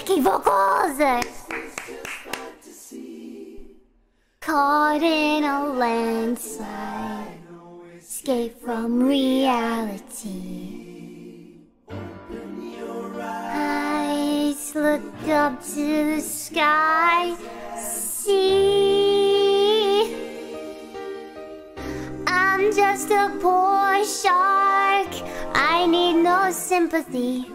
Becky vocals. Caught in a landslide, escape from reality. Eyes look up to the sky, see I'm just a poor shark, I need no sympathy.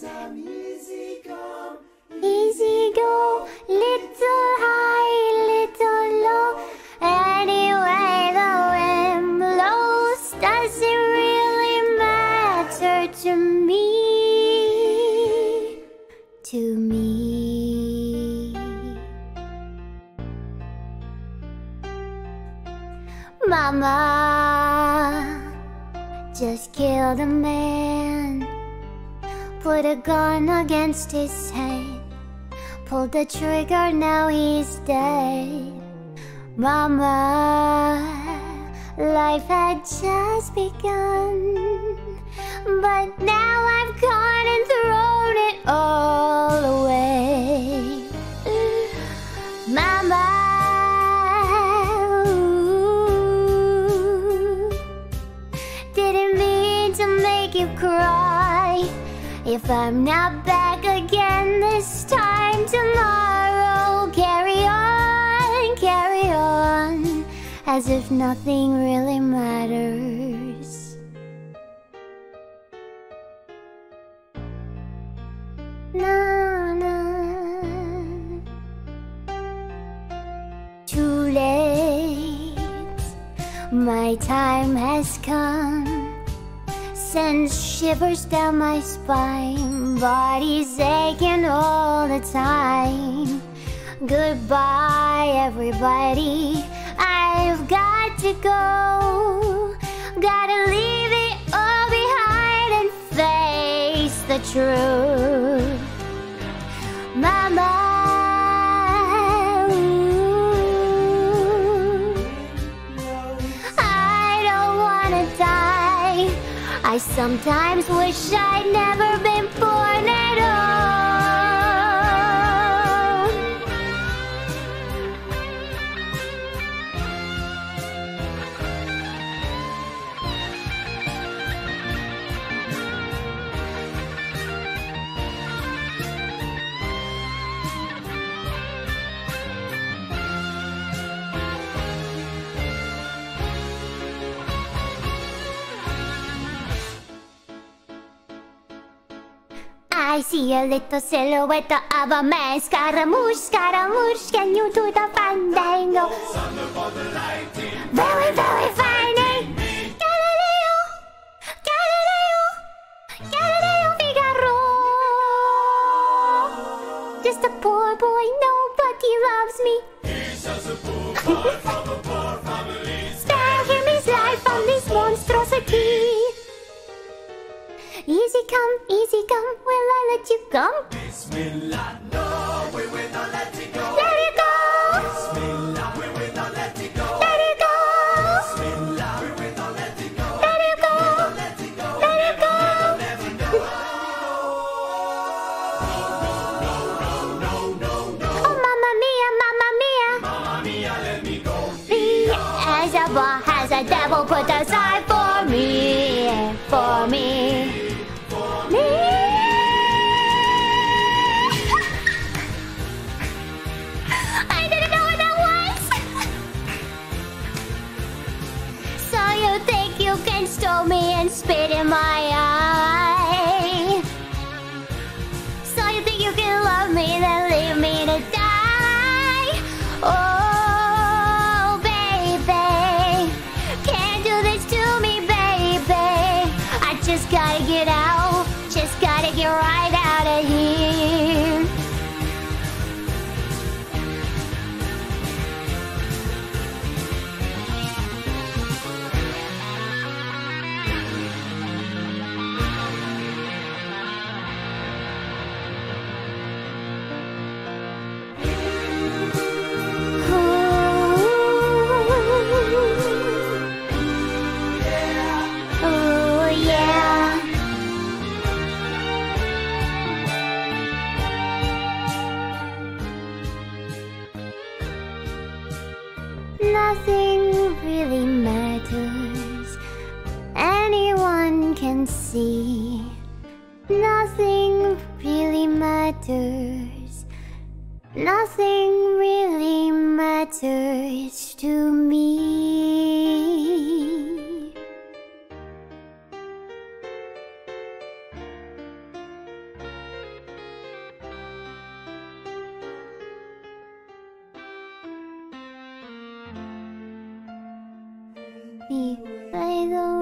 Easy go, little high, little low. Anyway the wind blows, does it really matter to me? To me. Mama just killed a man, put a gun against his head, pulled the trigger, now he's dead. Mama, life had just begun, but now I've gone and thrown it all away. Mama, ooh, didn't mean to make you cry. If I'm not back again this time tomorrow, carry on, as if nothing really matters. No, no. Too late, my time has come. Sends shivers down my spine, body's aching all the time. Goodbye everybody, I've got to go. Gotta leave it all behind and face the truth. Mama, I don't wanna die. I sometimes wish I'd never been born at all. I see a little silhouette of a man. Scaramouche, Scaramouche, can you do the fandango? Very, very fine. Galileo, Galileo, Galileo Figaro. Just a poor boy, nobody loves me. He's just a poor boy from a poor family. Spare him his life from this monstrosity. Easy come, will I let you come? Bismillah, no, we will not let it go. Let it go! Bismillah, we will not let it go. Let it go! Bismillah, we will not let it go. Let it go! Let it go. Let it go! Let it go. Oh, mamma mia, mamma mia. Mamma mia, let me go. As a bar has a devil put aside for me, for me. I didn't know what that was. So you think you can stole me and spit in my eye? So you think you can love me, then leave me to die? Oh, baby, can't do this to me, baby. I just gotta get out, just gotta get right out of here. Nothing really matters. Anyone can see. Nothing really matters. Nothing really matters to me. We play the